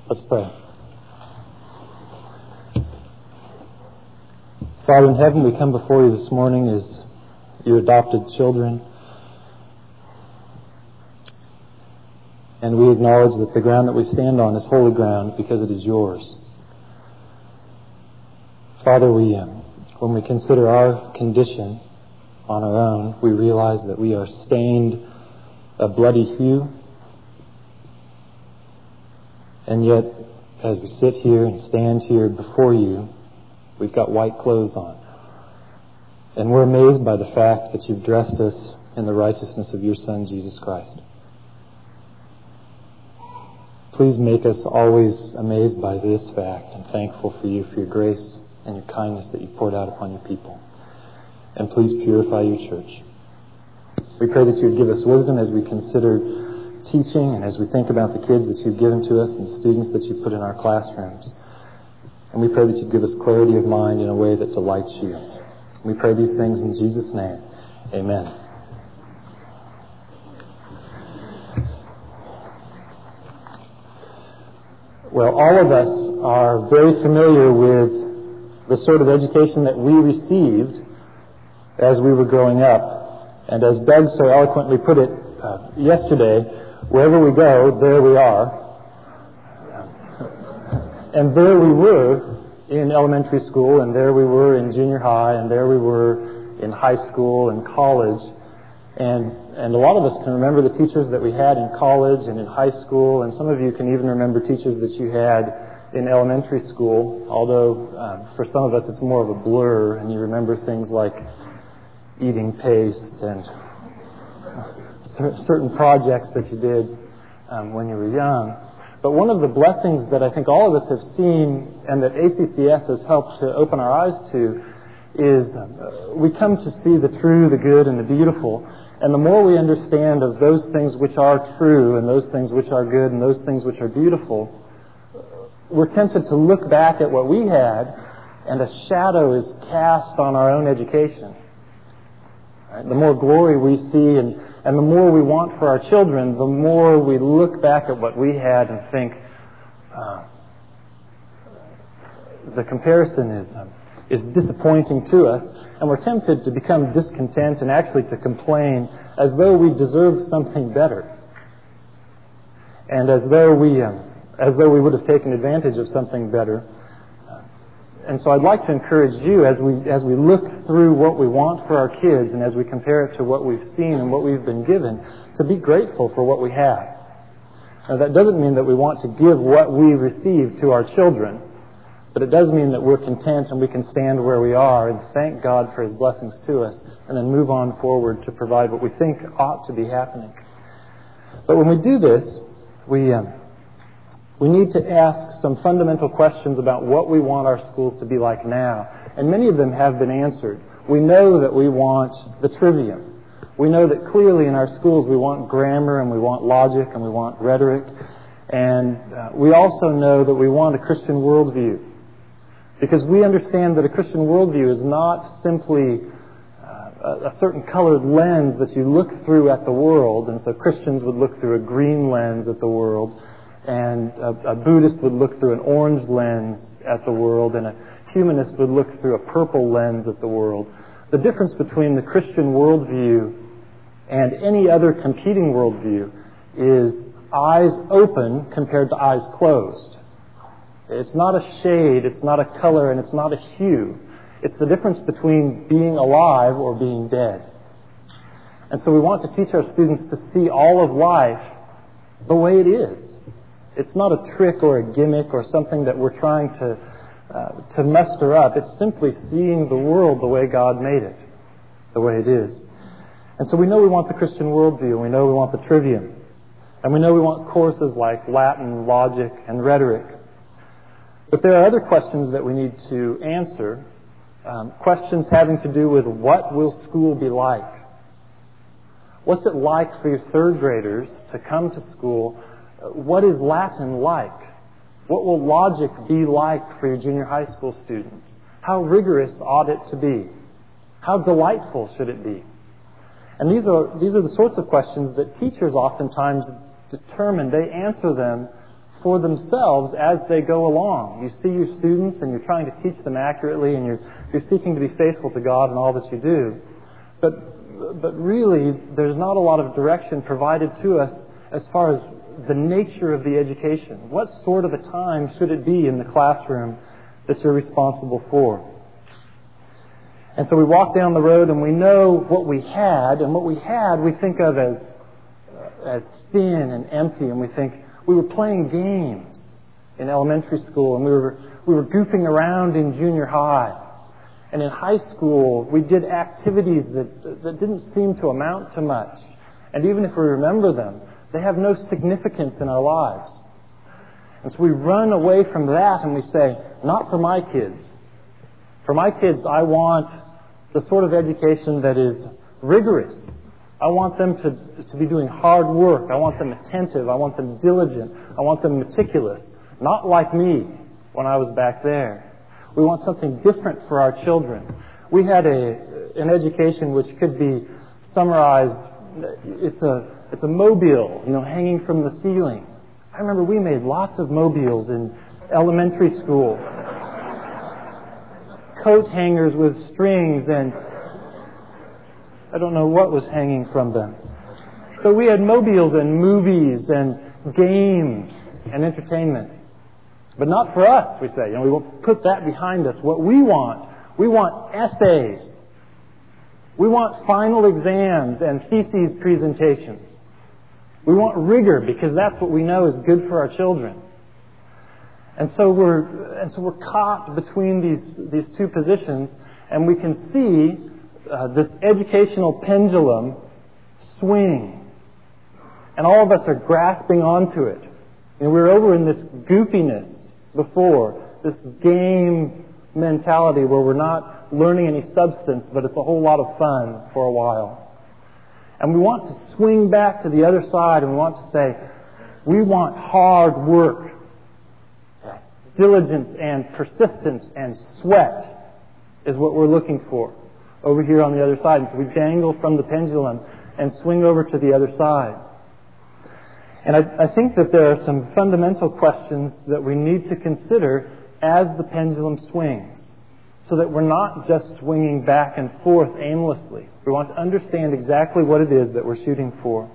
Let's pray. Father in heaven, we come before you this morning as your adopted children. And we acknowledge that the ground that we stand on is holy ground because it is yours. Father, when we consider our condition on our own, we realize that we are stained a bloody hue. And yet, as we sit here and stand here before you, we've got white clothes on. And we're amazed by the fact that you've dressed us in the righteousness of your Son, Jesus Christ. Please make us always amazed by this fact and thankful for you, for your grace and your kindness that you've poured out upon your people. And please purify your church. We pray that you would give us wisdom as we consider teaching and as we think about the kids that you've given to us and the students that you've put in our classrooms. And we pray that you'd give us clarity of mind in a way that delights you. We pray these things in Jesus' name. Amen. Well, all of us are very familiar with the sort of education that we received as we were growing up. And as Doug so eloquently put it yesterday, wherever we go, there we are. And there we were in elementary school, and there we were in junior high, and there we were in high school and college. And a lot of us can remember the teachers that we had in college and in high school, and some of you can even remember teachers that you had in elementary school, although for some of us it's more of a blur, and you remember things like eating paste and certain projects that you did when you were young. But one of the blessings that I think all of us have seen and that ACCS has helped to open our eyes to is we come to see the true, the good, and the beautiful. And the more we understand of those things which are true and those things which are good and those things which are beautiful, we're tempted to look back at what we had and a shadow is cast on our own education. Right? The more glory we see and the more we want for our children, the more we look back at what we had and think, the comparison is disappointing to us, and we're tempted to become discontent and actually to complain as though we deserved something better, and as though we would have taken advantage of something better. And so I'd like to encourage you as we look through what we want for our kids and as we compare it to what we've seen and what we've been given, to be grateful for what we have. Now, that doesn't mean that we want to give what we receive to our children, but it does mean that we're content and we can stand where we are and thank God for His blessings to us and then move on forward to provide what we think ought to be happening. But when we do this, we need to ask some fundamental questions about what we want our schools to be like now. And many of them have been answered. We know that we want the trivium. We know that clearly in our schools we want grammar and we want logic and we want rhetoric. And we also know that we want a Christian worldview. Because we understand that a Christian worldview is not simply a certain colored lens that you look through at the world. And so Christians would look through a green lens at the world. And a Buddhist would look through an orange lens at the world, and a humanist would look through a purple lens at the world. The difference between the Christian worldview and any other competing worldview is eyes open compared to eyes closed. It's not a shade, it's not a color, and it's not a hue. It's the difference between being alive or being dead. And so we want to teach our students to see all of life the way it is. It's not a trick or a gimmick or something that we're trying to muster up. It's simply seeing the world the way God made it, the way it is. And so we know we want the Christian worldview, we know we want the trivium, and we know we want courses like Latin, logic, and rhetoric. But there are other questions that we need to answer, questions having to do with what will school be like? What's it like for your third graders to come to school? What is Latin like? What will logic be like for your junior high school students? How rigorous ought it to be? How delightful should it be? And these are the sorts of questions that teachers oftentimes determine. They answer them for themselves as they go along. You see your students and you're trying to teach them accurately, and you're seeking to be faithful to God in all that you do. But really, there's not a lot of direction provided to us as far as the nature of the education. What sort of a time should it be in the classroom that you're responsible for? And so we walk down the road and we know what we had, and what we had we think of as thin and empty, and we think we were playing games in elementary school, and we were goofing around in junior high. And in high school, we did activities that didn't seem to amount to much. And even if we remember them, they have no significance in our lives. And so we run away from that and we say, not for my kids. For my kids, I want the sort of education that is rigorous. I want them to be doing hard work. I want them attentive. I want them diligent. I want them meticulous. Not like me when I was back there. We want something different for our children. We had an education which could be summarized. It's a mobile, hanging from the ceiling. I remember we made lots of mobiles in elementary school. Coat hangers with strings, and I don't know what was hanging from them. So we had mobiles and movies and games and entertainment. But not for us, we say. We won't put that behind us. What we want essays. We want final exams and theses presentations. We want rigor because that's what we know is good for our children. And so we're caught between these two positions, and we can see this educational pendulum swing. And all of us are grasping onto it. We're over in this goofiness before, this game mentality where we're not learning any substance, but it's a whole lot of fun for a while. And we want to swing back to the other side, and we want to say, we want hard work, diligence and persistence and sweat is what we're looking for over here on the other side. And so we dangle from the pendulum and swing over to the other side. And I think that there are some fundamental questions that we need to consider as the pendulum swings, so that we're not just swinging back and forth aimlessly. We want to understand exactly what it is that we're shooting for.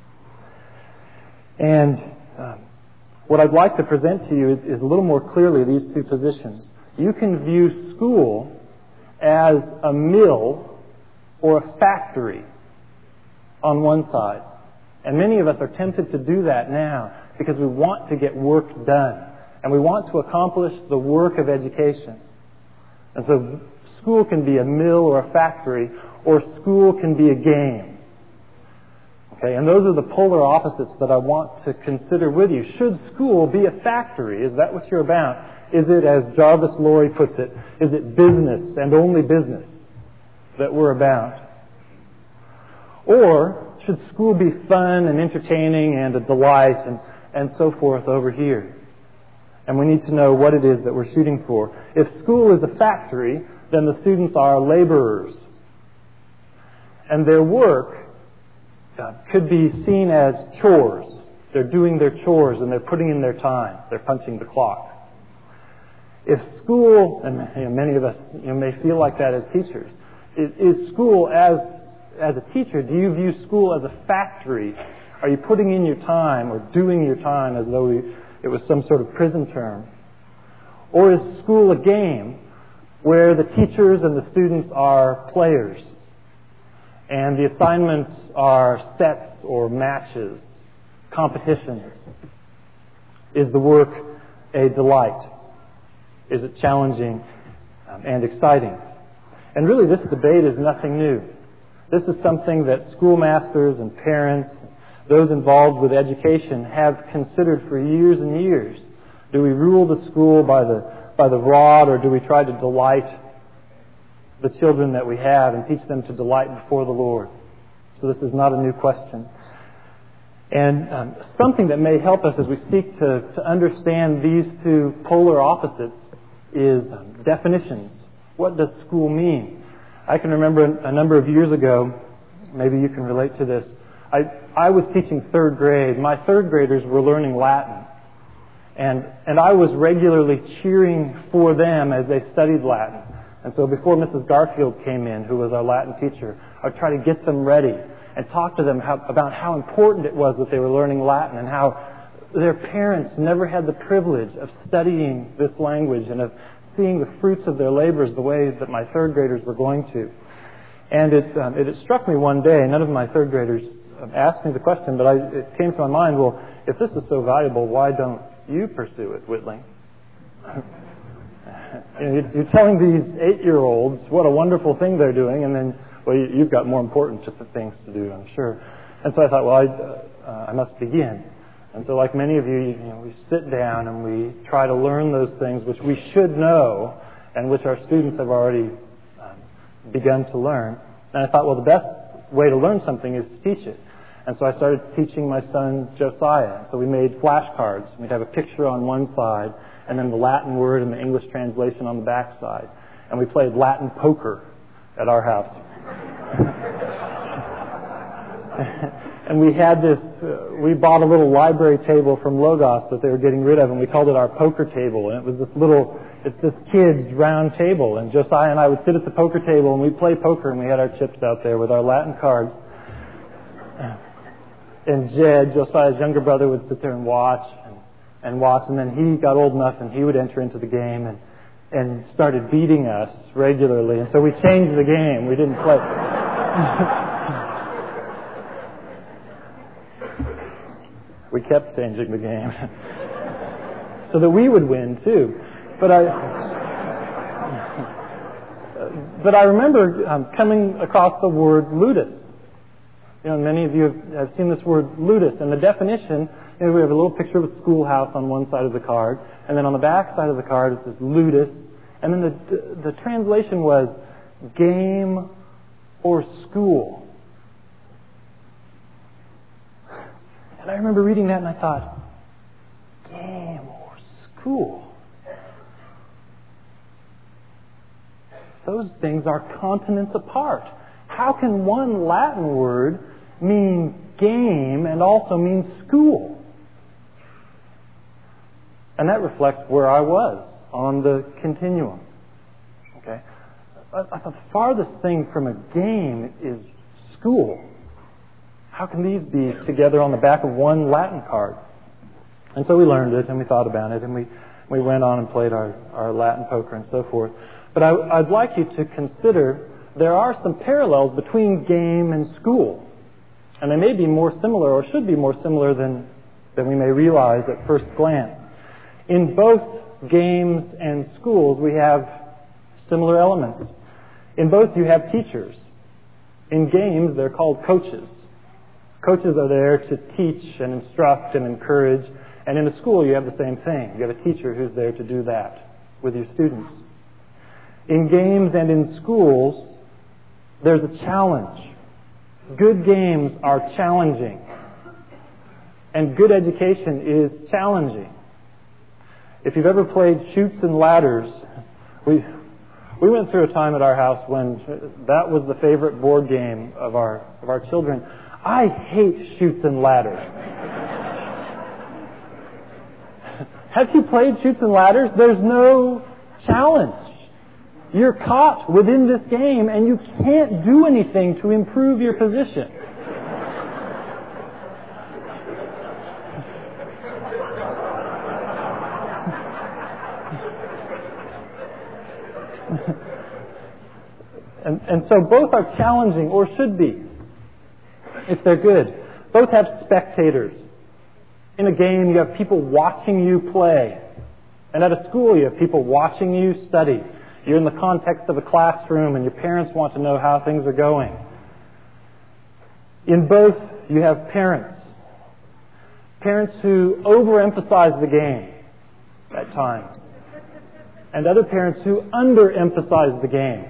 And what I'd like to present to you is a little more clearly these two positions. You can view school as a mill or a factory on one side. And many of us are tempted to do that now because we want to get work done. And we want to accomplish the work of education. And so school can be a mill or a factory, or school can be a game. Okay, and those are the polar opposites that I want to consider with you. Should school be a factory? Is that what you're about? Is it, as Jarvis Lorry puts it, is it business and only business that we're about? Or should school be fun and entertaining and a delight and so forth over here? And we need to know what it is that we're shooting for. If school is a factory, then the students are laborers. And their work could be seen as chores. They're doing their chores and they're putting in their time. They're punching the clock. If school, and many of us may feel like that as teachers, is school as a teacher, do you view school as a factory? Are you putting in your time or doing your time as though it was some sort of prison term? Or is school a game where the teachers and the students are players and the assignments are sets or matches, competitions? Is the work a delight? Is it challenging and exciting? And really this debate is nothing new. This is something that schoolmasters and parents, those involved with education, have considered for years and years. Do we rule the school by the rod, or do we try to delight the children that we have and teach them to delight before the Lord? So this is not a new question. And something that may help us as we seek to understand these two polar opposites is definitions. What does school mean? I can remember a number of years ago, maybe you can relate to this, I was teaching third grade. My third graders were learning Latin. And I was regularly cheering for them as they studied Latin. And so before Mrs. Garfield came in, who was our Latin teacher, I would try to get them ready and talk to them about how important it was that they were learning Latin and how their parents never had the privilege of studying this language and of seeing the fruits of their labors the way that my third graders were going to. And it struck me one day, none of my third graders asked me the question, but it came to my mind, well, if this is so valuable, why don't you pursue it, Whitling? You're telling these 8-year-olds what a wonderful thing they're doing, and then, well, you've got more important things to do, I'm sure. And so I thought, well, I must begin. And so like many of you, we sit down and we try to learn those things which we should know and which our students have already begun to learn. And I thought, well, the best way to learn something is to teach it. And so I started teaching my son Josiah. So we made flashcards. We'd have a picture on one side and then the Latin word and the English translation on the back side. And we played Latin poker at our house. And we had this, we bought a little library table from Logos that they were getting rid of, and we called it our poker table. And it was it's this kid's round table. And Josiah and I would sit at the poker table and we'd play poker, and we had our chips out there with our Latin cards. And Jed, Josiah's younger brother, would sit there and watch, and then he got old enough and he would enter into the game and started beating us regularly. And so we changed the game. We didn't play. We kept changing the game so that we would win too. But I remember coming across the word ludus. Many of you have seen this word ludus, and the definition, we have a little picture of a schoolhouse on one side of the card, and then on the back side of the card it says ludus, and then the translation was game or school. And I remember reading that and I thought, game or school? Those things are continents apart. How can one Latin word mean game and also mean school? And that reflects where I was on the continuum. Okay? I thought the farthest thing from a game is school. How can these be together on the back of one Latin card? And so we learned it and we thought about it and we went on and played our Latin poker and so forth. But I'd like you to consider there are some parallels between game and school. And they may be more similar or should be more similar than we may realize at first glance. In both games and schools, we have similar elements. In both, you have teachers. In games, they're called coaches. Coaches are there to teach and instruct and encourage. And in a school, you have the same thing. You have a teacher who's there to do that with your students. In games and in schools, there's a challenge. Good games are challenging. And good education is challenging. If you've ever played Chutes and Ladders, we went through a time at our house when that was the favorite board game of our children. I hate Chutes and Ladders. Have you played Chutes and Ladders? There's no challenge. You're caught within this game and you can't do anything to improve your position. And so both are challenging, or should be, if they're good. Both have spectators. In a game, you have people watching you play. And at a school, you have people watching you study. You're in the context of a classroom and your parents want to know how things are going. In both, you have parents. Parents who overemphasize the game at times. And other parents who underemphasize the game.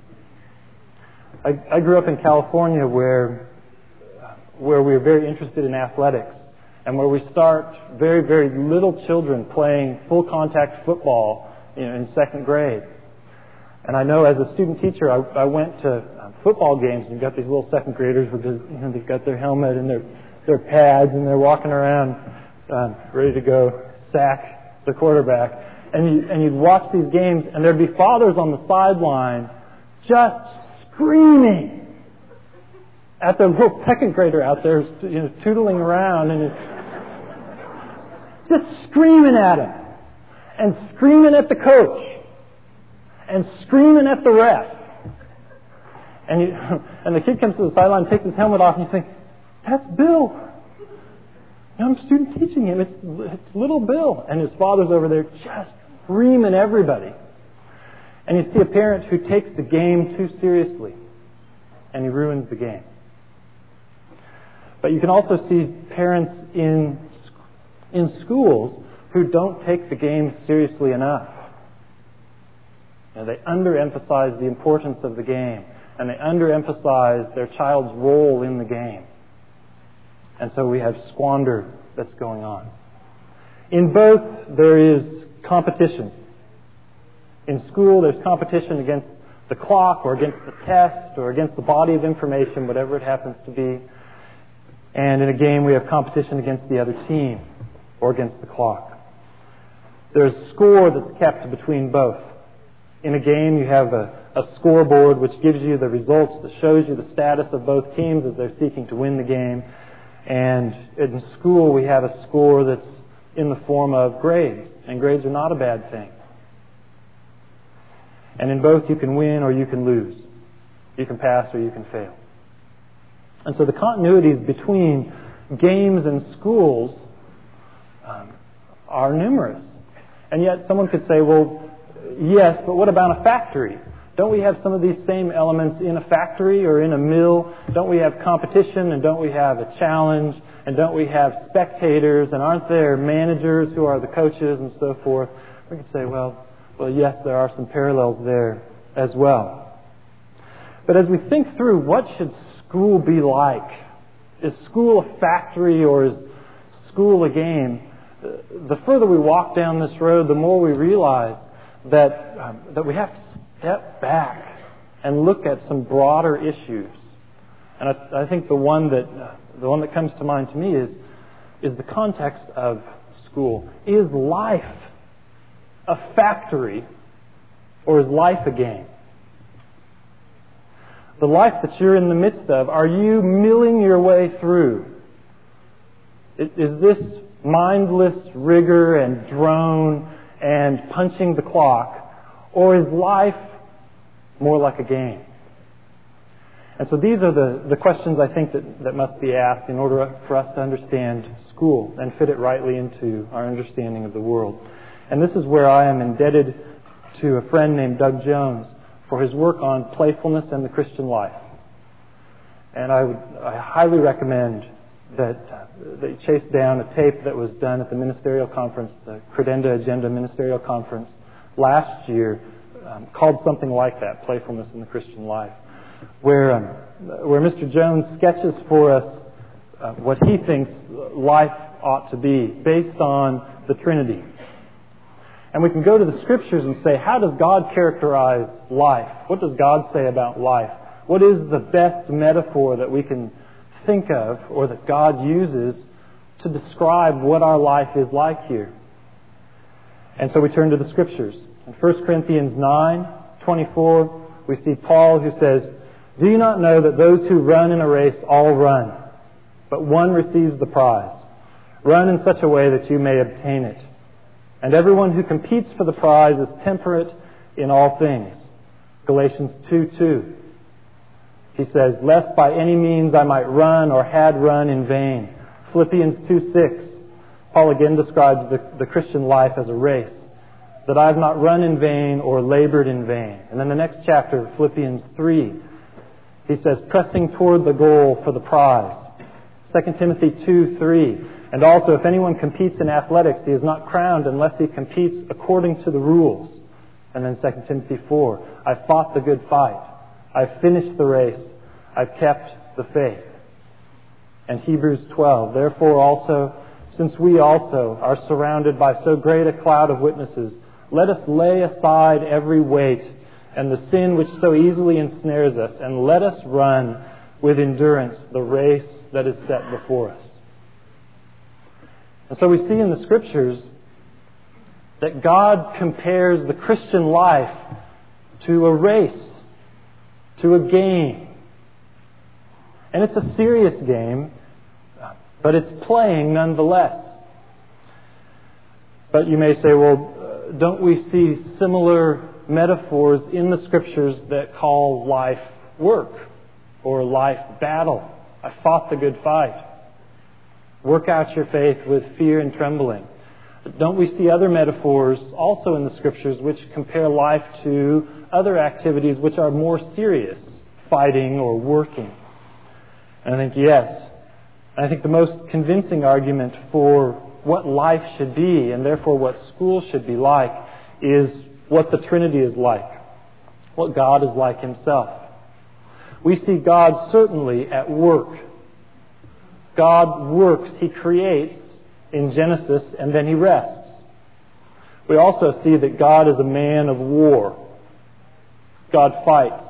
I grew up in California where we are very interested in athletics and where we start very, very little children playing full contact football in second grade. And I know as a student teacher, I went to football games and you've got these little second graders with they've got their helmet and their pads and they're walking around ready to go sack the quarterback. And you'd watch these games, and there'd be fathers on the sideline just screaming at their little second grader out there, tootling around, and just screaming at him, and screaming at the coach, and screaming at the ref. And the kid comes to the sideline, takes his helmet off, and you think, that's Bill. I'm a student teaching him. It's little Bill. And his father's over there just screaming everybody. And you see a parent who takes the game too seriously, and he ruins the game. But you can also see parents in schools who don't take the game seriously enough. They underemphasize the importance of the game, and they underemphasize their child's role in the game. And so we have squander that's going on. In both, there is competition. In school, there's competition against the clock or against the test or against the body of information, whatever it happens to be. And in a game, we have competition against the other team or against the clock. There's a score that's kept between both. In a game, you have a scoreboard which gives you the results, that shows you the status of both teams as they're seeking to win the game. And in school, we have a score that's in the form of grades. And grades are not a bad thing. And in both, you can win or you can lose. You can pass or you can fail. And so the continuities between games and schools are numerous. And yet someone could say, well, yes, but what about a factory? Don't we have some of these same elements in a factory or in a mill? Don't we have competition, and don't we have a challenge, and don't we have spectators, and aren't there managers who are the coaches and so forth? We could say, well, yes, there are some parallels there as well. But as we think through, what should school be like? Is school a factory or is school a game? The further we walk down this road, the more we realize that we have to step back and look at some broader issues. And I think the one that comes to mind to me is the context of school. Is life a factory or is life a game? The life that you're in the midst of, are you milling your way through? Is this mindless rigor and drone and punching the clock? Or is life more like a game? And so these are the questions I think that must be asked in order for us to understand school and fit it rightly into our understanding of the world. And this is where I am indebted to a friend named Doug Jones for his work on playfulness and the Christian life. And I highly recommend that you chase down a tape that was done at the ministerial conference, the Credenda Agenda Ministerial Conference last year, called something like that, Playfulness in the Christian Life, where Mr. Jones sketches for us what he thinks life ought to be based on the Trinity. And we can go to the Scriptures and say, how does God characterize life? What does God say about life? What is the best metaphor that we can think of or that God uses to describe what our life is like here? And so we turn to the Scriptures. In 1 Corinthians 9:24, we see Paul who says, "Do you not know that those who run in a race all run, but one receives the prize? Run in such a way that you may obtain it. And everyone who competes for the prize is temperate in all things." Galatians 2:2. He says, "Lest by any means I might run or had run in vain." Philippians 2:6. Paul again describes the Christian life as a race. "That I have not run in vain or labored in vain." And then the next chapter, Philippians 3, he says, "Pressing toward the goal for the prize." 2 Timothy 2:3. "And also, if anyone competes in athletics, he is not crowned unless he competes according to the rules." And then 2 Timothy 4, "I've fought the good fight. I've finished the race. I've kept the faith." And Hebrews 12, "Therefore also, since we also are surrounded by so great a cloud of witnesses, let us lay aside every weight and the sin which so easily ensnares us, and let us run with endurance the race that is set before us." And so we see in the Scriptures that God compares the Christian life to a race, to a game. And it's a serious game, but it's playing nonetheless. But you may say, well, don't we see similar metaphors in the Scriptures that call life work or life battle? I fought the good fight. Work out your faith with fear and trembling. Don't we see other metaphors also in the Scriptures which compare life to other activities which are more serious, fighting or working? And I think yes. And I think the most convincing argument for what life should be, and therefore what school should be like, is what the Trinity is like, what God is like Himself. We see God certainly at work. God works, He creates in Genesis, and then He rests. We also see that God is a man of war. God fights.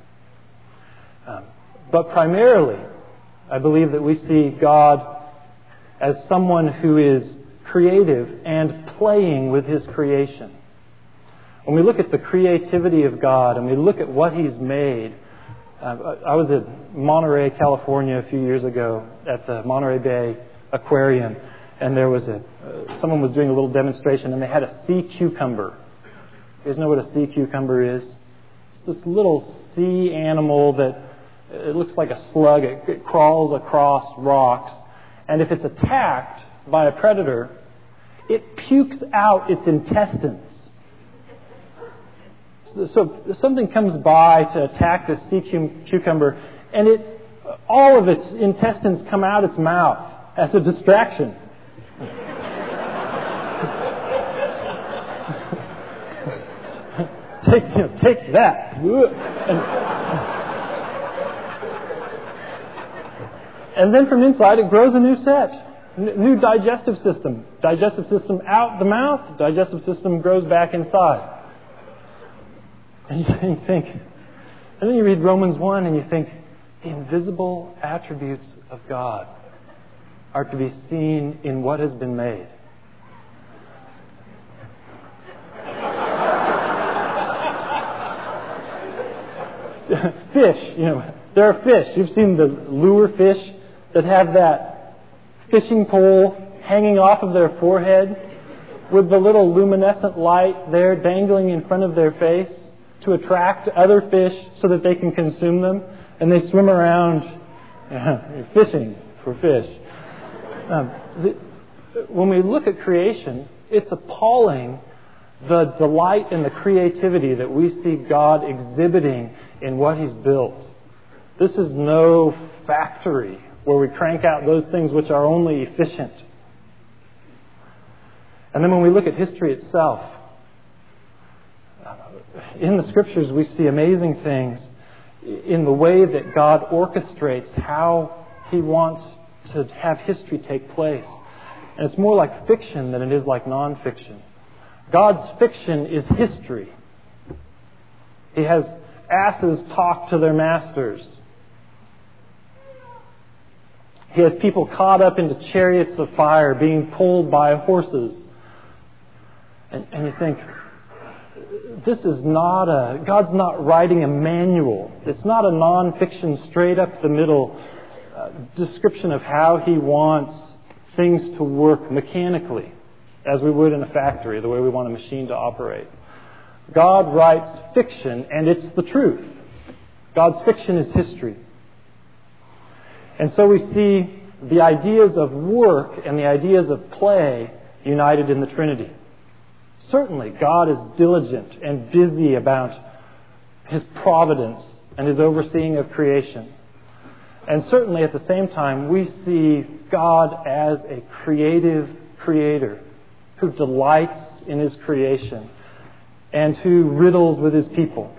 But primarily, I believe that we see God as someone who is creative and playing with His creation. When we look at the creativity of God and we look at what He's made, I was at Monterey, California a few years ago at the Monterey Bay Aquarium, and there was someone was doing a little demonstration, and they had a sea cucumber. You guys know what a sea cucumber is? It's this little sea animal that it looks like a slug. It crawls across rocks, and if it's attacked by a predator, it pukes out its intestines. So something comes by to attack this sea cucumber, and all of its intestines come out its mouth as a distraction. Take that. And then from inside it grows a new set, new digestive system. Digestive system out the mouth, digestive system grows back inside. And you think, and then you read Romans 1 and you think, the invisible attributes of God are to be seen in what has been made. Fish, there are fish. You've seen the lure fish that have that fishing pole hanging off of their forehead with the little luminescent light there dangling in front of their face to attract other fish so that they can consume them. And they swim around fishing for fish. When we look at creation, it's appalling the delight and the creativity that we see God exhibiting in what He's built. This is no factory where we crank out those things which are only efficient. And then when we look at history itself, in the Scriptures we see amazing things in the way that God orchestrates how He wants to have history take place. And it's more like fiction than it is like non-fiction. God's fiction is history. He has asses talk to their masters. He has people caught up into chariots of fire being pulled by horses. And you think, God's not writing a manual. It's not a non-fiction, straight up the middle description of how He wants things to work mechanically, as we would in a factory, the way we want a machine to operate. God writes fiction, and it's the truth. God's fiction is history. And so we see the ideas of work and the ideas of play united in the Trinity. Certainly, God is diligent and busy about His providence and His overseeing of creation. And certainly, at the same time, we see God as a creative creator who delights in His creation and who riddles with His people.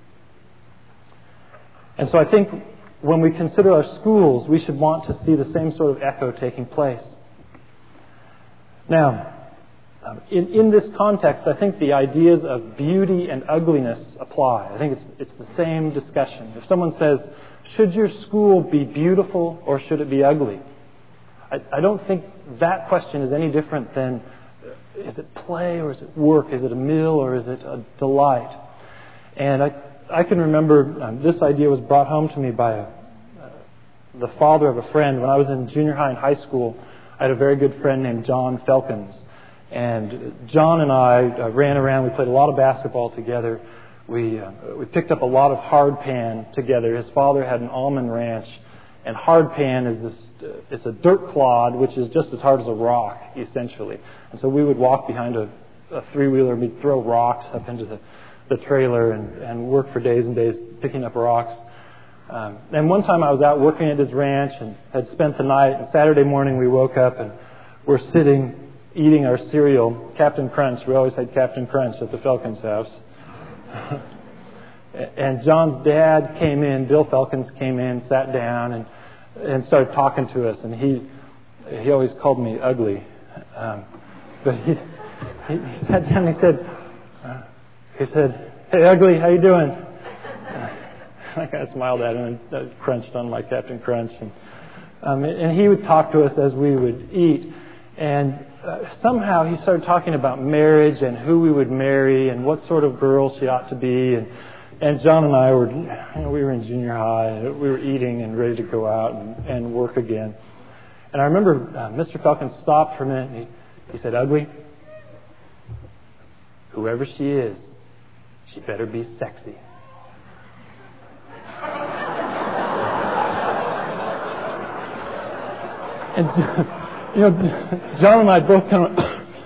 And so I think when we consider our schools, we should want to see the same sort of echo taking place. Now, in this context, I think the ideas of beauty and ugliness apply. I think it's the same discussion. If someone says, should your school be beautiful or should it be ugly? I don't think that question is any different than Is it play or is it work? Is it a meal or is it a delight? And I can remember this idea was brought home to me by the father of a friend. When I was in junior high and high school, I had a very good friend named John Felkins. And John and I ran around. We played a lot of basketball together. We picked up a lot of hardpan together. His father had an almond ranch. And hardpan is it's a dirt clod, which is just as hard as a rock, essentially. And so we would walk behind a three-wheeler and we'd throw rocks up into the trailer and work for days and days picking up rocks. And one time I was out working at his ranch and had spent the night. And Saturday morning we woke up and we're sitting eating our cereal, Captain Crunch. We always had Captain Crunch at the Felkins house. And John's dad came in, Bill Felkins came in, sat down and started talking to us. And he always called me ugly. But he sat down and he said, "Hey, ugly, how you doing?" I kind of smiled at him and crunched on my Captain Crunch. And he would talk to us as we would eat. And somehow he started talking about marriage and who we would marry and what sort of girl she ought to be. And John and I we were in junior high. We were eating and ready to go out and work again. And I remember Mr. Felkins stopped for a minute and he said, "Ugly, whoever she is, she better be sexy." And John and I both kind of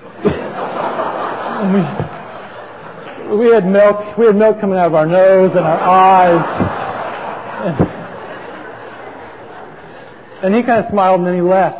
we had milk coming out of our nose and our eyes, and he kind of smiled and then he left.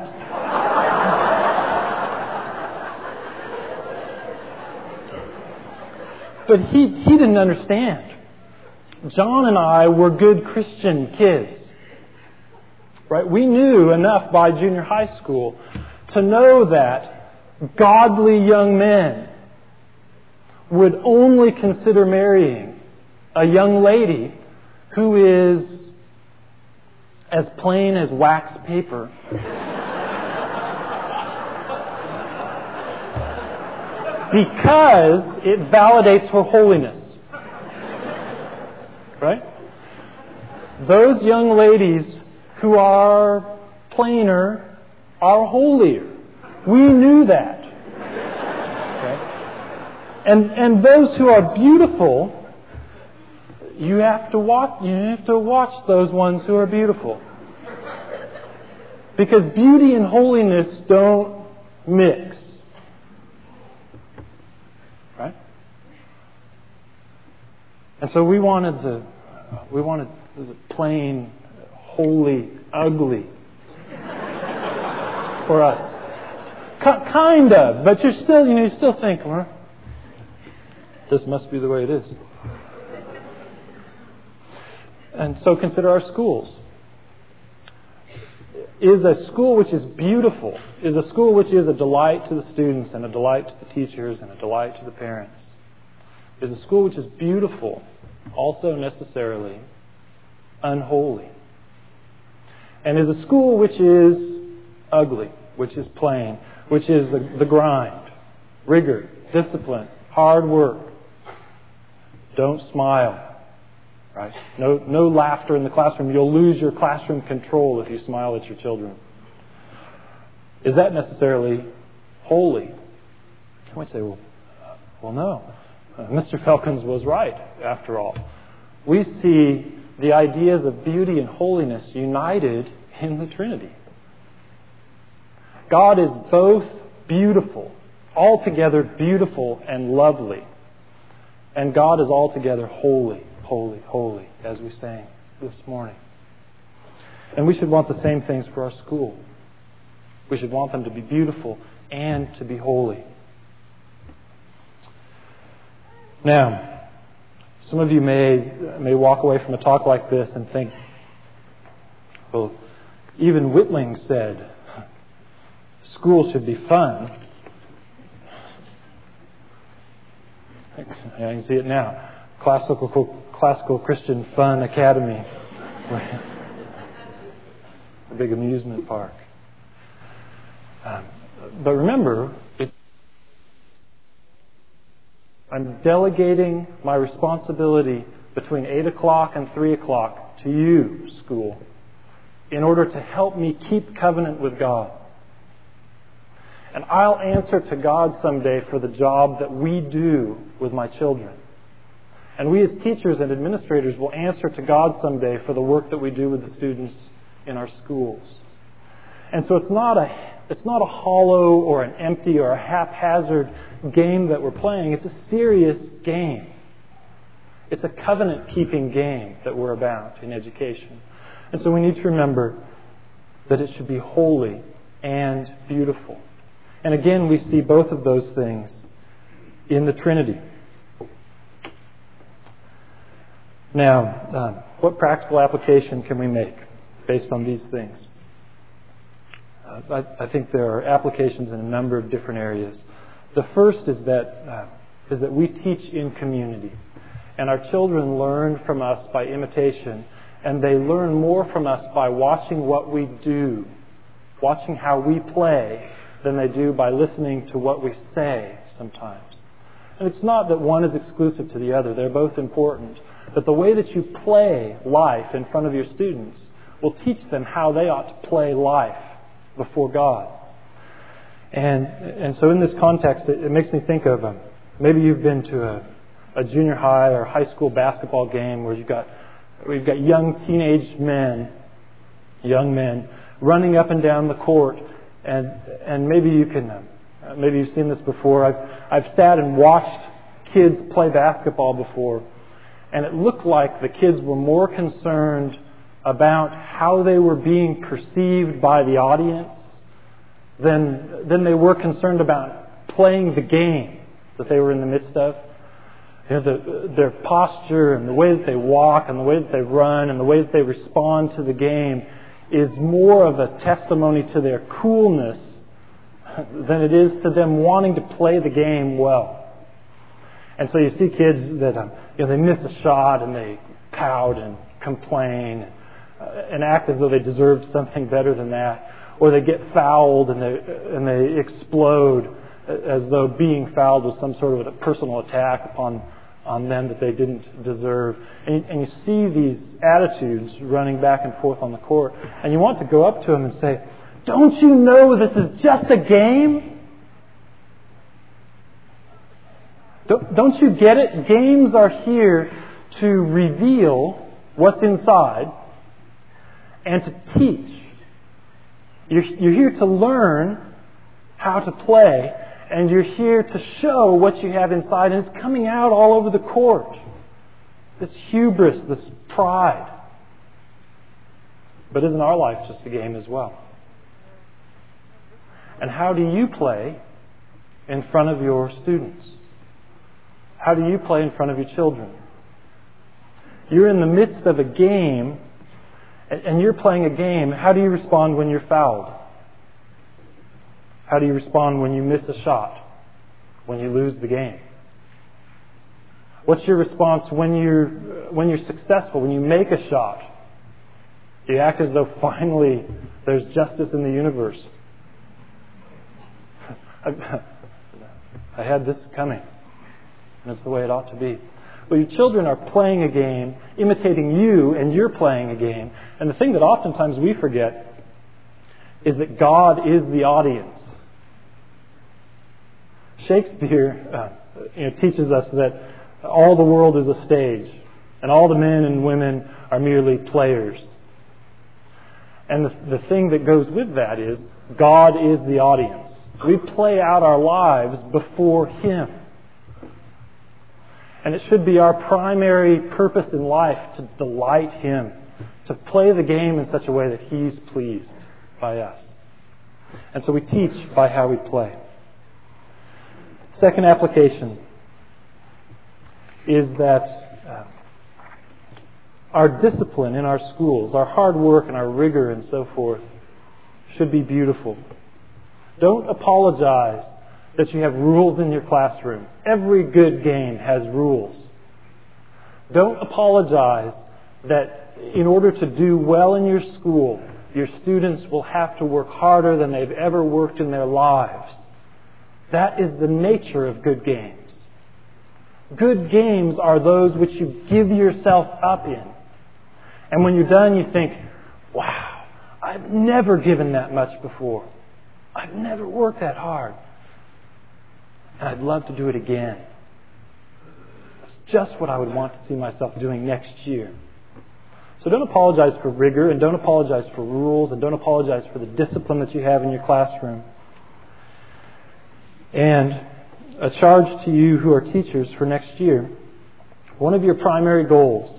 But he didn't understand. John and I were good Christian kids. Right? We knew enough by junior high school to know that godly young men would only consider marrying a young lady who is as plain as wax paper. Because it validates her holiness. Right? Those young ladies who are plainer are holier. We knew that. Okay? And those who are beautiful, you have to watch those ones who are beautiful. Because beauty and holiness don't mix. Right? And so we wanted the plain, holy, ugly for us. Kind of, but you still think, well, this must be the way it is. And so consider our schools. Is a school which is beautiful, is a school which is a delight to the students and a delight to the teachers and a delight to the parents, is a school which is beautiful also necessarily unholy? And is a school which is ugly, which is plain, which is the grind, rigor, discipline, hard work. Don't smile. Right? No laughter in the classroom. You'll lose your classroom control if you smile at your children. Is that necessarily holy? You might say, well, no. Mr. Felkins was right, after all. We see the ideas of beauty and holiness united in the Trinity. God is both beautiful, altogether beautiful and lovely. And God is altogether holy, holy, holy, as we sang this morning. And we should want the same things for our school. We should want them to be beautiful and to be holy. Now, some of you may walk away from a talk like this and think, well, even Whitling said school should be fun. I can see it now. Classical Christian Fun Academy. A big amusement park. But remember, I'm delegating my responsibility between 8 o'clock and 3 o'clock to you, school, in order to help me keep covenant with God. And I'll answer to God someday for the job that we do with my children. And we as teachers and administrators will answer to God someday for the work that we do with the students in our schools. And so it's not a hollow or an empty or a haphazard game that we're playing. It's a serious game. It's a covenant-keeping game that we're about in education. And so we need to remember that it should be holy and beautiful. And again, we see both of those things in the Trinity. Now, what practical application can we make based on these things? I think there are applications in a number of different areas. The first is that we teach in community. And our children learn from us by imitation, and they learn more from us by watching what we do, watching how we play, than they do by listening to what we say sometimes. And it's not that one is exclusive to the other. They're both important. But the way that you play life in front of your students will teach them how they ought to play life before God. And so in this context, it makes me think of maybe you've been to a junior high or high school basketball game where you've got young teenage men, young men, running up and down the court, and maybe you can, maybe you've seen this before. I've sat and watched kids play basketball before, and it looked like the kids were more concerned about how they were being perceived by the audience than they were concerned about playing the game that they were in the midst of. You know, their posture and the way that they walk and the way that they run and the way that they respond to the game is more of a testimony to their coolness than it is to them wanting to play the game well. And so you see kids that they miss a shot and they pout and complain and act as though they deserved something better than that, or they get fouled and they explode as though being fouled was some sort of a personal attack upon them that they didn't deserve. And you see these attitudes running back and forth on the court. And you want to go up to them and say, "Don't you know this is just a game? Don't you get it? Games are here to reveal what's inside and to teach. You're here to learn how to play, and you're here to show what you have inside, and it's coming out all over the court. This hubris, this pride. But isn't our life just a game as well? And how do you play in front of your students? How do you play in front of your children? You're in the midst of a game, and you're playing a game. How do you respond when you're fouled? How do you respond when you miss a shot? When you lose the game? What's your response when you're successful, when you make a shot? You act as though finally there's justice in the universe. I had this coming. And it's the way it ought to be. Well, your children are playing a game, imitating you, and you're playing a game. And the thing that oftentimes we forget is that God is the audience. Shakespeare teaches us that all the world is a stage, and all the men and women are merely players. And the thing that goes with that is God is the audience. We play out our lives before Him. And it should be our primary purpose in life to delight Him, to play the game in such a way that He's pleased by us. And so we teach by how we play. Second application is that our discipline in our schools, our hard work and our rigor and so forth, should be beautiful. Don't apologize that you have rules in your classroom. Every good game has rules. Don't apologize that in order to do well in your school, your students will have to work harder than they've ever worked in their lives. That is the nature of good games. Good games are those which you give yourself up in. And when you're done, you think, wow, I've never given that much before. I've never worked that hard. And I'd love to do it again. It's just what I would want to see myself doing next year. So don't apologize for rigor, and don't apologize for rules, and don't apologize for the discipline that you have in your classroom. And a charge to you who are teachers for next year. One of your primary goals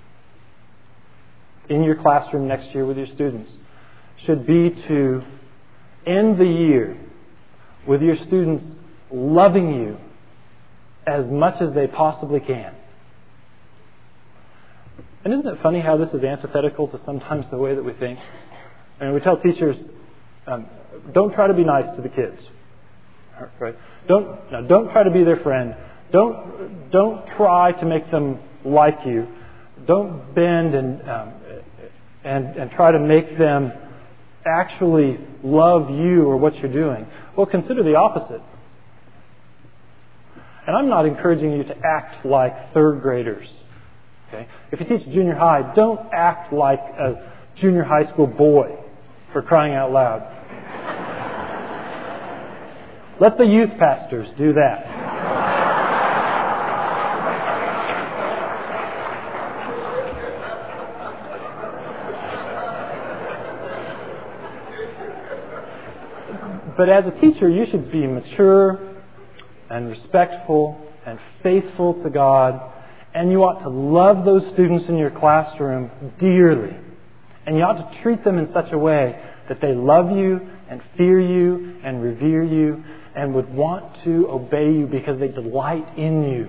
in your classroom next year with your students should be to end the year with your students loving you as much as they possibly can. And isn't it funny how this is antithetical to sometimes the way that we think? I mean, we tell teachers, don't try to be nice to the kids. Right? Don't try to be their friend. Don't try to make them like you. Don't bend and try to make them actually love you or what you're doing. Well, consider the opposite. And I'm not encouraging you to act like third graders. Okay? If you teach junior high, don't act like a junior high school boy, for crying out loud. Let the youth pastors do that. But as a teacher, you should be mature and respectful and faithful to God, and you ought to love those students in your classroom dearly. And you ought to treat them in such a way that they love you and fear you and revere you and would want to obey you because they delight in you.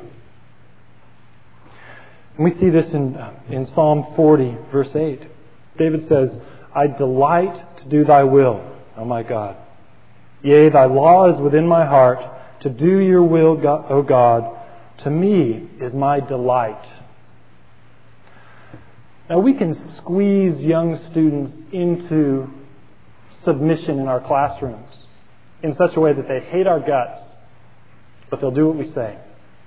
And we see this in Psalm 40, verse 8. David says, I delight to do thy will, O my God. Yea, thy law is within my heart. To do your will, O God, to me is my delight. Now we can squeeze young students into submission in our classrooms in such a way that they hate our guts, but they'll do what we say.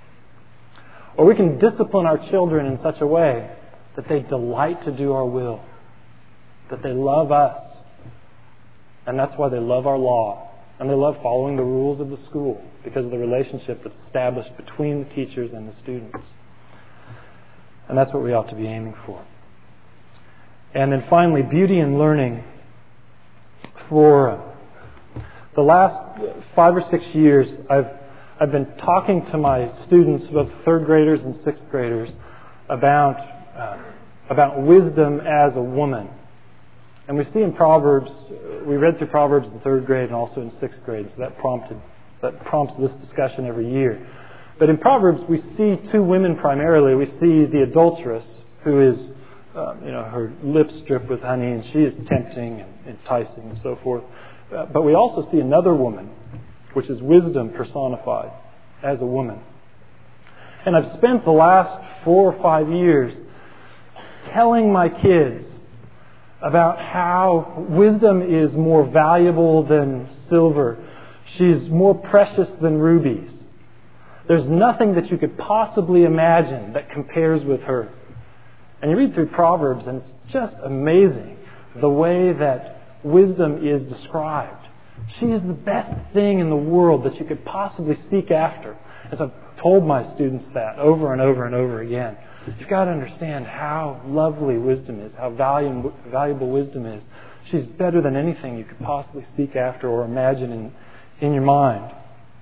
Or we can discipline our children in such a way that they delight to do our will, that they love us. And that's why they love our law. And they love following the rules of the school because of the relationship that's established between the teachers and the students. And that's what we ought to be aiming for. And then finally, beauty in learning. For the last 5 or 6 years, I've been talking to my students, both third graders and sixth graders, about wisdom as a woman. And we see in Proverbs, we read through Proverbs in third grade and also in sixth grade, so that prompts this discussion every year. But in Proverbs, we see two women primarily. We see the adulteress, who is, her lips drip with honey, and she is tempting and enticing and so forth. But we also see another woman, which is wisdom personified as a woman. And I've spent the last 4 or 5 years telling my kids about how wisdom is more valuable than silver. She's more precious than rubies. There's nothing that you could possibly imagine that compares with her. And you read through Proverbs, and it's just amazing the way that wisdom is described. She is the best thing in the world that you could possibly seek after. As I've told my students that over and over and over again. You've got to understand how lovely wisdom is, how valuable wisdom is. She's better than anything you could possibly seek after or imagine in your mind.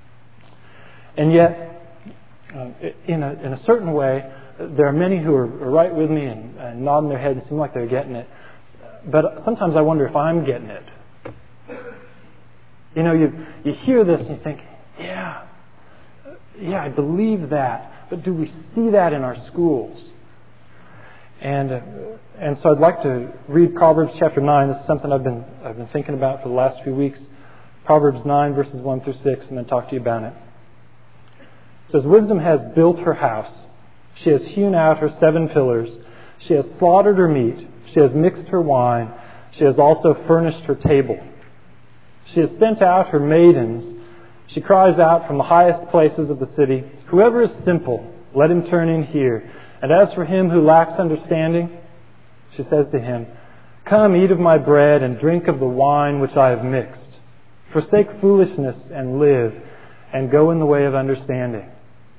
And yet, in a certain way, there are many who are right with me and nodding their head and seem like they're getting it. But sometimes I wonder if I'm getting it. You hear this and you think, yeah, I believe that. But do we see that in our schools? And so I'd like to read Proverbs chapter 9. This is something I've been thinking about for the last few weeks. Proverbs 9 verses 1 through 6, and then talk to you about it. It says, Wisdom has built her house. She has hewn out her 7 pillars. She has slaughtered her meat. She has mixed her wine. She has also furnished her table. She has sent out her maidens. She cries out from the highest places of the city, Whoever is simple, Let him turn in here. And as for him who lacks understanding, she says to him, come, eat of my bread and drink of the wine which I have mixed. Forsake foolishness and live, and go in the way of understanding.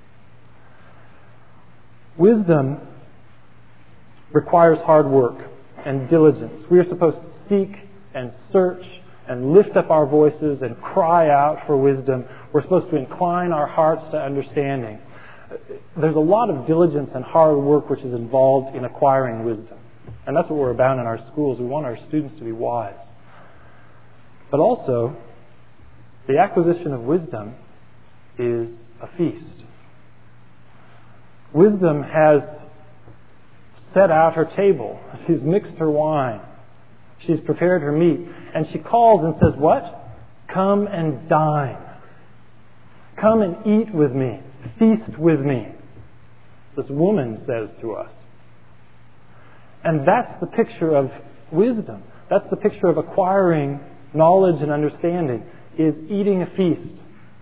Wisdom requires hard work and diligence. We are supposed to seek and search and lift up our voices and cry out for wisdom. We're supposed to incline our hearts to understanding. There's a lot of diligence and hard work which is involved in acquiring wisdom. And that's what we're about in our schools. We want our students to be wise. But also, the acquisition of wisdom is a feast. Wisdom has set out her table. She's mixed her wine. She's prepared her meat. And she calls and says, what? Come and dine. Come and eat with me. Feast with me. This woman says to us. And that's the picture of wisdom. That's the picture of acquiring knowledge and understanding, is eating a feast.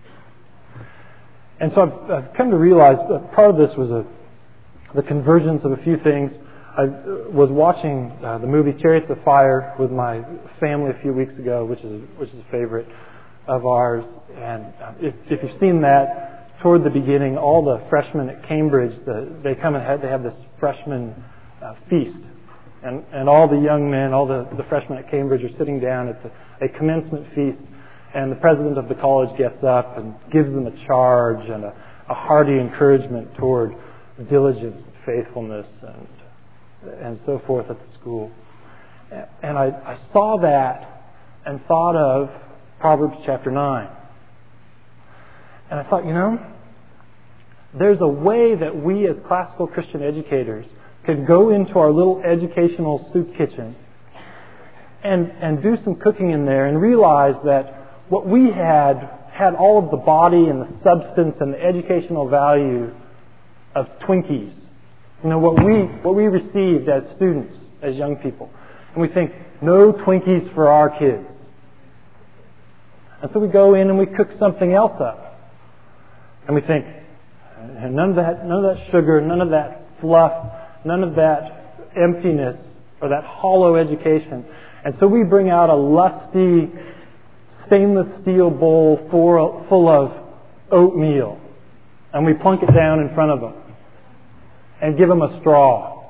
And so I've come to realize that part of this was the convergence of a few things. I was watching the movie Chariots of Fire with my family a few weeks ago, which is a favorite of ours. And if you've seen that, toward the beginning, all the freshmen at Cambridge, they have this freshman feast. And all the young men, all the freshmen at Cambridge are sitting down at a commencement feast. And the president of the college gets up and gives them a charge and a hearty encouragement toward diligence, faithfulness, and so forth at the school. And I saw that and thought of Proverbs chapter 9. And I thought, there's a way that we as classical Christian educators could go into our little educational soup kitchen and do some cooking in there and realize that what we had all of the body and the substance and the educational value of Twinkies. What we received as students, as young people. And we think, no Twinkies for our kids. And so we go in and we cook something else up. And we think, none of that sugar, none of that fluff, none of that emptiness or that hollow education. And so we bring out a lusty stainless steel bowl full of oatmeal. And we plunk it down in front of them. And give them a straw.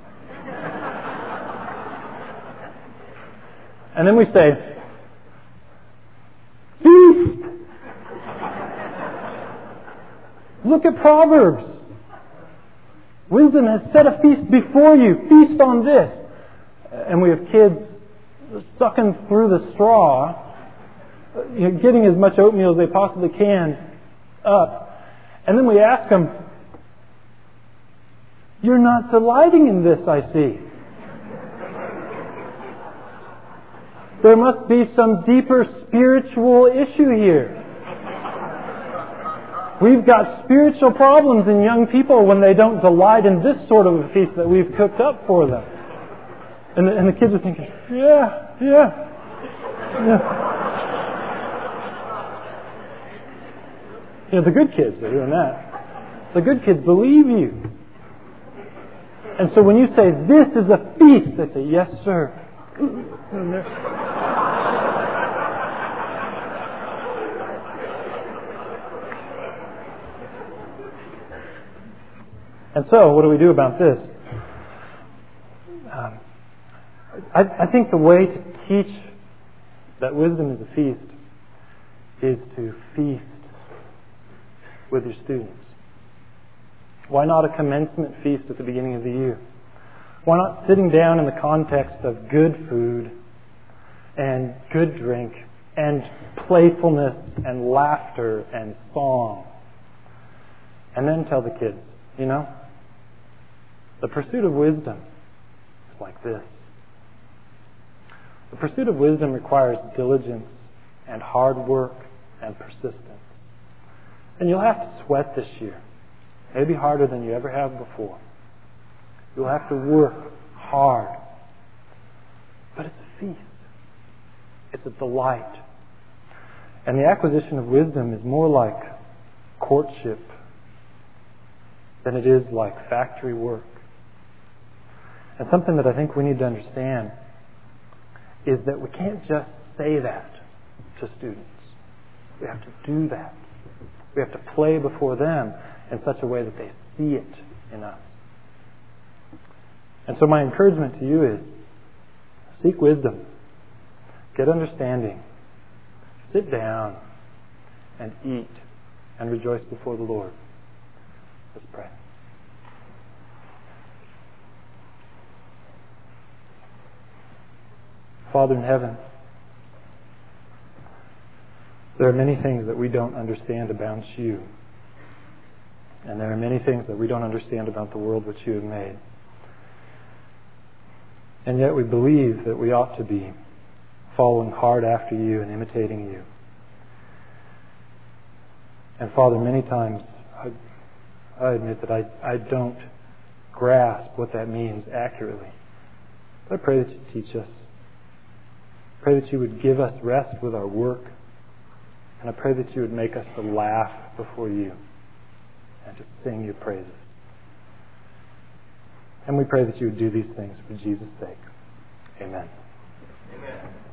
And then we say, feast! Look at Proverbs. Wisdom has set a feast before you. Feast on this. And we have kids sucking through the straw, getting as much oatmeal as they possibly can up. And then we ask them, you're not delighting in this, I see. There must be some deeper spiritual issue here. We've got spiritual problems in young people when they don't delight in this sort of a feast that we've cooked up for them. And the kids are thinking, yeah. The good kids are doing that. The good kids believe you. And so when you say, this is a feast, they say, yes, sir. And so, what do we do about this? I think the way to teach that wisdom is a feast is to feast with your students. Why not a commencement feast at the beginning of the year? Why not sitting down in the context of good food and good drink and playfulness and laughter and song? And then tell the kids, the pursuit of wisdom is like this. The pursuit of wisdom requires diligence and hard work and persistence. And you'll have to sweat this year. Maybe harder than you ever have before. You'll have to work hard. But it's a feast. It's a delight. And the acquisition of wisdom is more like courtship than it is like factory work. And something that I think we need to understand is that we can't just say that to students. We have to do that. We have to play before them in such a way that they see it in us. And so my encouragement to you is seek wisdom, get understanding, sit down and eat and rejoice before the Lord. Let's pray. Father in heaven, there are many things that we don't understand about you. And there are many things that we don't understand about the world which you have made. And yet we believe that we ought to be following hard after you and imitating you. And Father, many times I admit that I don't grasp what that means accurately. But I pray that you teach us. I pray that you would give us rest with our work. And I pray that you would make us to laugh before you and to sing your praises. And we pray that you would do these things for Jesus' sake. Amen. Amen.